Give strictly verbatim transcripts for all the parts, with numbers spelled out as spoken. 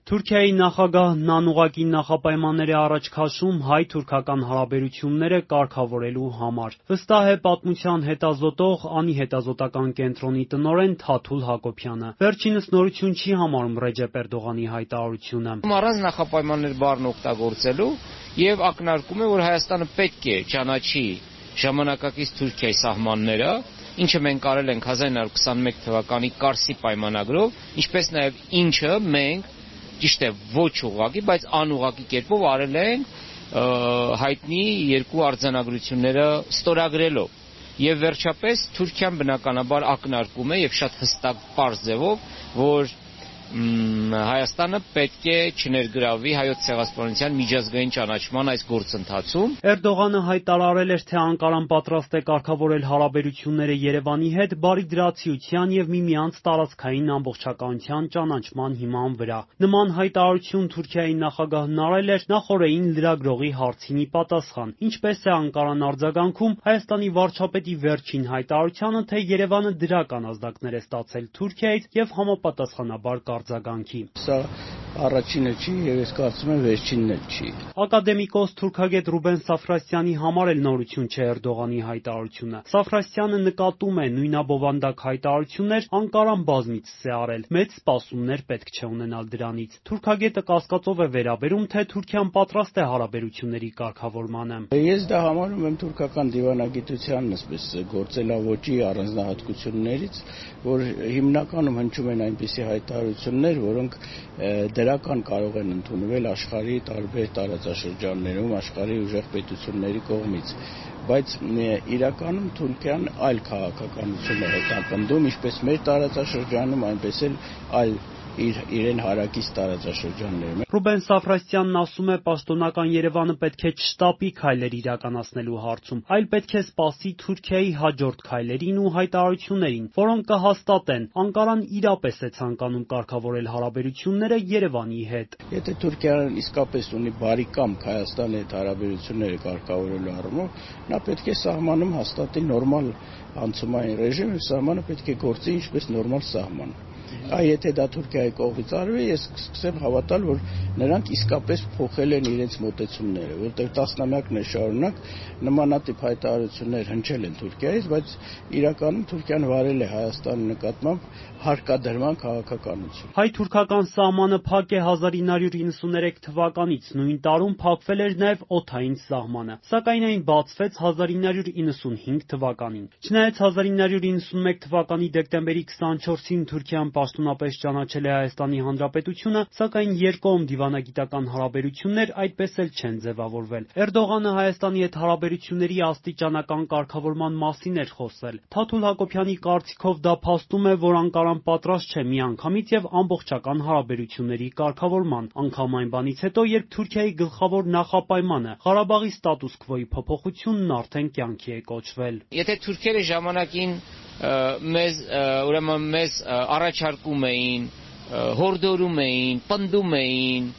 Թուրքիայի նախագահն անուղղակի նախապայմաններ է առաջ քաշում հայ-թուրքական հարաբերությունները կարգավորելու համար։ Վստահ է պատմության հետազոտող Անի հետազոտական կենտրոնի տնօրեն Թաթուլ Հակոբյանը։ Վերջինս նորություն չի համարում Ռեջեփ Էրդողանի հայտարարությունը։ Առանց նախապայմաններ բառն օգտագործելու եւ ակնարկում է, որ Հայաստանը պետք է ճանաչի ժամանակակից Թուրքիայի սահմանները, ինչը մենք արել ենք հազար նույն հարյուր քսաներեք թվականի Կարսի պայմանագրով, ինչպես նաեւ ինչը մենք ճիշտ է ոչ ուղղակի, բայց անուղղակի կերպով արել են հայտնի երկու արձանագրությունները ստորագրելով։ Եվ վերջապես Թուրքիան բնականաբար ակնարկում է եւ շատ հստակ պարզ ձևով, որ Հայաստանը պետք է չներգրավվի հայոց ցեղասպանության միջազգային ճանաչման այս գործընթացում։ Էրդողանը հայտարարել էր, թե Անկարան պատրաստ է կարգավորել հարաբերությունները Երևանի հետ բարիդրացիության եւ միմյանց տարածքային ամբողջականության ճանաչման հիման վրա։ Նման հայտարարություն Թուրքիայի նախագահն արել էր նախօրեին լրագրողի հարցին ի պատասխան։ Ինչպես է Անկարան արձագանքում Հայաստանի վարչապետի վերջին հայտարարությանը, թե Երևանը դրական ազդակներ է ստացել Թուրքիայից եւ համապատասխանաբար արձագանքի։ Սա առաջինը չի եւ ես կարծում եմ վերջինն էլ չի։ Ակադեմիկոս թուրքագետ Ռուբեն Սաֆրասյանի համար էլ նորություն չէ Էրդողանի հայտարարությունը։ Սաֆրասյանը նկատում է նույնաբովանդակ հայտարարություններ Անկարան բազմիցս է արել։ Մեծ սպասումներ պետք չէ ունենալ դրանից։ Թուրքագետը կասկածով է վերաբերում, թե Թուրքիան պատրաստ է հարաբերությունների կարգավորմանը։ Ես դա համարում եմ թուրքական դիվանագիտության այսպես գործելավոճի առանձնահատկություններից, որ հիմնականում հնչում են այնպիսի հայտարարություններ, որոնք դրական կարող են ընդունվել աշխարհի տարբեր տարածաշրջաններում, աշխարհի ուժեղ պետությունների կողմից, բայց իրականում Թուրքիան այլ քաղաքականություն է հետապնդում, ինչպես մեր տարածաշրջանում, այնպես էլ այլ իր իրեն հարակից տարածաշրջաններում։ Ռուբեն Սաֆրասյանն ասում է, պաշտոնական Երևանը պետք է չշտապի քայլեր իրականացնելու հարցում, այլ պետք է սպասի Թուրքիայի հաջորդ քայլերին ու հայտարարություններին, որոնք կհաստատեն Անկարան իրապես է ցանկանում կարգավորել հարաբերությունները Երևանի հետ։ Եթե Թուրքիան իսկապես ունի բարիկամք Հայաստանի հետ հարաբերությունները կարգավորելու առումով, նա պետք է սահմանում հաստատի նորմալ անցումային ռեժիմ, եւ սահմանը պետք է գործի ինչպես նորմալ սահման։ Այ եթե դա Թուրքիայի կողմից արվի, ես կսկսեմ հավատալ, որ նրանք իսկապես փոխել են իրենց մոտեցումները, որտեղ տասնամյակներ շարունակ նմանատիպ հայտարարություններ հնչել են Թուրքիայից, բայց իրականում Թուրքիան վարել է Հայաստանի նկատմամբ հարկադրման քաղաքականություն։ Հայ-թուրքական սահմանը փակ է հազար ինը հարյուր իննսուներեք թվականից, նույն տարում փակվել էր նաև օդային սահմանը, սակայն այն բացվեց հազար ինը հարյուր իննսունհինգ թվականին։ Չնայած հազար ինը հարյուր իննսունմեկ թվականի դեկտեմբերի քսաներկուսին Թուրքիան պաշտոնապես ճանաչել է Հայաստանի Հանրապետությունը, սակայն երկկողմ դիվանագիտական հարաբերություններ այդպես էլ չեն ձևավորվել։ Էրդողանը Հայաստանի հետ հարաբերությունների աստիճանական կարգավորման մասին էր խոսել։ Թաթուլ Հակոբյանի կարծիքով դա փաստում է, որ Անկարան պատրաստ չէ միանգամից եւ ամբողջական հարաբերությունների կարգավորման, անգամ այն բանից հետո, երբ Թուրքիայի գլխավոր նախապայմանը Ղարաբաղի ստատուս քվոյի փոփոխությունն արդեն կյանքի է կոչվել։ Եթե թուրքերը ժամանակին մեզ ուրեմն մեզ առաջարկում էին, հորդորում էին, պնդում էին,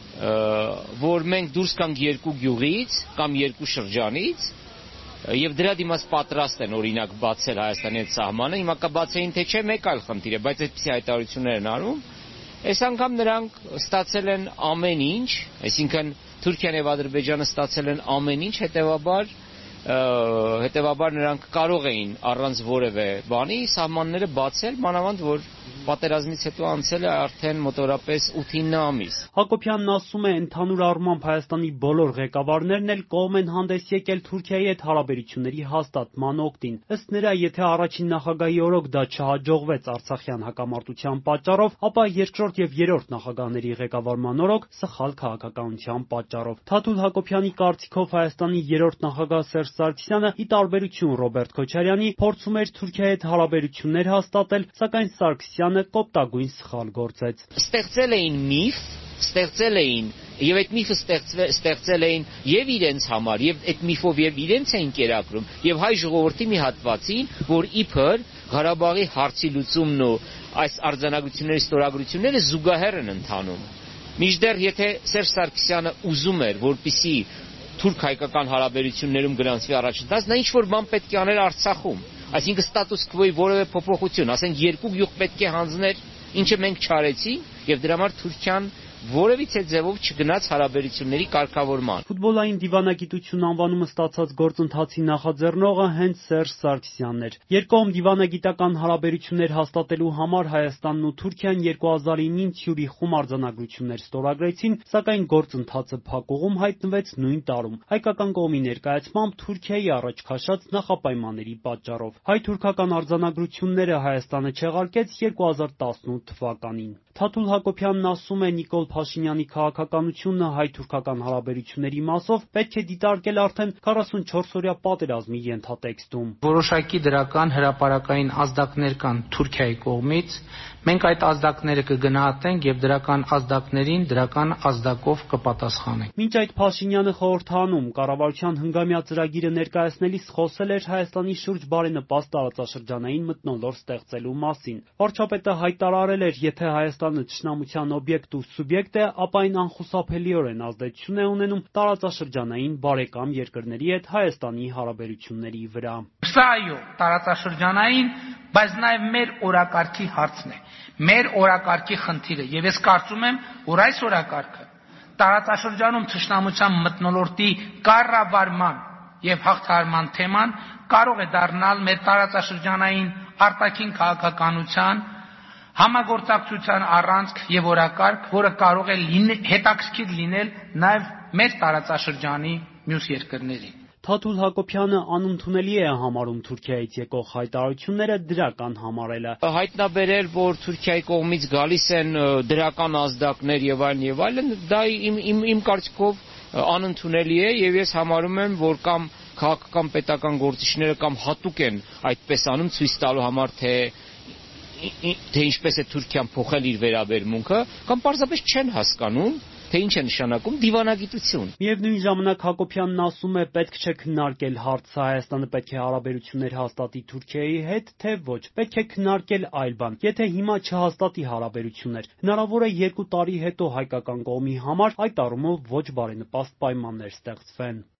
որ մենք դուրս գանք երկու գյուղից կամ երկու շրջանից եւ դրա դիմաց պատրաստ են օրինակ բացել Հայաստանի հետ սահմանը, հիմա կբացեին թե չէ մեկ այլ խնդիր է, բայց այդպիսի հայտարարություններ են արում։ Այս անգամ նրանք ստացել են ամեն ինչ, այսինքն Թուրքիան եւ Ադրբեջանը ստացել են ամեն ինչ, հետեւաբար հետեւաբար նրանք կարող էին առանց որևէ բանի սահմանները բացել, մանավանդ որ պատերազմից հետո անցել է արդեն մոտորապես ութ-ինը ամիս։ Հակոբյանն ասում է, ընդհանուր առմամբ Հայաստանի բոլոր ղեկավարներն էլ կողմ են հանդես եկել Թուրքիայի հետ հարաբերությունների հաստատման օգտին։ Ըստ նրա, եթե առաջին նախագահի օրոք դա չհաջողվեց Արցախյան հակամարտության պատճառով, ապա երկրորդ եւ երրորդ նախագահների ղեկավարման օրոք սխալ քաղաքականության պատճառով։ Թաթուլ Հակոբյանի կարծիքով Հայաստանի երրորդ նախագահ Սերժ Սարգսյանը, ի տարբերություն Ռոբերտ Քոչարյանի, փորձում էր Թուրքիայի հետ հարաբերություններ հաստատել, սակայն Սարգսյանը կոպտագույն սխալ գործեց։ Ստեղծել էին միֆ, ստեղծել էին եւ այդ միֆը ստեղծել էին եւ իրենց համար, եւ այդ միֆով եւ իրենց էին կերակրում, եւ հայ ժողովրդի մի հատվածին, որ իբր Ղարաբաղի հարցի լուծումն ու այս արձանագրությունների ստորագրությունները զուգահեռ են ընթանում։ Մինչդեռ եթե Սերժ Սարգսյանը ուզում էր, որպիսի թուրք-հայկական հարաբերություններում գրանցվի առաջընթաց, նա ինչ-որ բան պետք է աներ Արցախում, այսինքն ստատուս քվոյի որևէ փոփոխություն, ասենք երկու գյուղ պետք է հանձներ, ինչը մենք չարեցինք, եւ դրա համար Թուրքիան որևիցե ձևով չգնաց հարաբերությունների կարգավորման։ Ֆուտբոլային դիվանագիտություն անվանումը ստացած գործընթացի նախաձեռնողը հենց Սերժ Սարգսյանն էր։ Երկկողմ դիվանագիտական հարաբերություններ հաստատելու համար Հայաստանն ու Թուրքիան երկու հազար ինին Ցյուրիխում արձանագրություններ ստորագրեցին, սակայն գործընթացը փակուղում հայտնվեց նույն տարում։ Հայկական կողմի ներկայացմամբ Թուրքիայի առաջ քաշած նախապայմանների պատճառով։ Հայ-թուրքական արձանագրությունները Հայաստանը չեղարկեց երկու հազար տասնութ թվականին։ Թաթուլ Հակոբյանն ասում է, Նիկոլ Փաշինյանի քաղաքականությունը հայ-թուրքական հարաբերությունների մասով պետք է դիտարկել արդեն քառասունչորսօրյա պատերազմի ենթատեքստում։ Որոշակի դրական հրապարակային ազդակներ կան Թուրքիայի կողմից, մենք այդ ազդակները կգնահատենք եւ դրական ազդակներին դրական ազդակով կպատասխանենք։ Մինչ այդ Փաշինյանը խորհրդանում կառավարության հնգամյա ծրագիրը ներկայացնելիս խոսել էր Հայաստանի շուրջ բարենպաստ տարածաշրջանային մթնոլորտ ստեղծելու մասին։ Վարչապետը հայտարարել էր, եթե Հայաստանը թշնամության օբյեկտ ու սուբյեկտ է, ապա այն անխուսափելիորեն ազդեցություն է ունենում տարածաշրջանային բարեկամ երկրների հետ Հայաստանի հարաբերությունների վրա։ Սա այո, տարածաշրջանային, բայց նաև մեր օրակարգի հարցն է, մեր օրակարգի խնդիրը, եւ ես կարծում եմ, որ այս օրակարգը տարածաշրջանում թշնամության մթնոլորտի կառավարման եւ հաղթահարման թեման կարող է դառնալ մեր տարածաշրջանային արտաքին քաղաքականության համագործակցության առանցք եւ օրակարգ, որը կարող է հետաքրքիր լինել նաեւ մեր տարածաշրջանի մյուս երկրներին։ Թաթուլ Հակոբյանը անընդունելի է համարում Թուրքիայից եկող հայտարարությունները դրական համարելը։ Հայտնաբերել, որ Թուրքիայի կողմից գալիս են դրական ազդակներ եւ այլն եւ այլն, դա իմ իմ իմ կարծիքով անընդունելի է եւ ես համարում եմ, որ կամ քաղաքական պետական գործիչները կամ հատուկ են այդպես անում ցույց տալու համար, թե թե ինչպես է Թուրքիան փոխել իր վերաբերմունքը, կամ պարզապես չեն հասկանում, թե ինչ է նշանակում դիվանագիտություն։ Միևնույն ժամանակ Հակոբյանն ասում է, պետք չէ քննարկել հարցը Հայաստանը պետք է հարաբերություններ հաստատի Թուրքիայի հետ, թե ոչ, պետք է քննարկել այլ բան։ Եթե հիմա չհաստատի հարաբերություններ, հնարավոր է երկու տարի հետո հայկական կողմի համար այդ առումով ոչ բարենպաստ պայմաններ ստեղծվեն։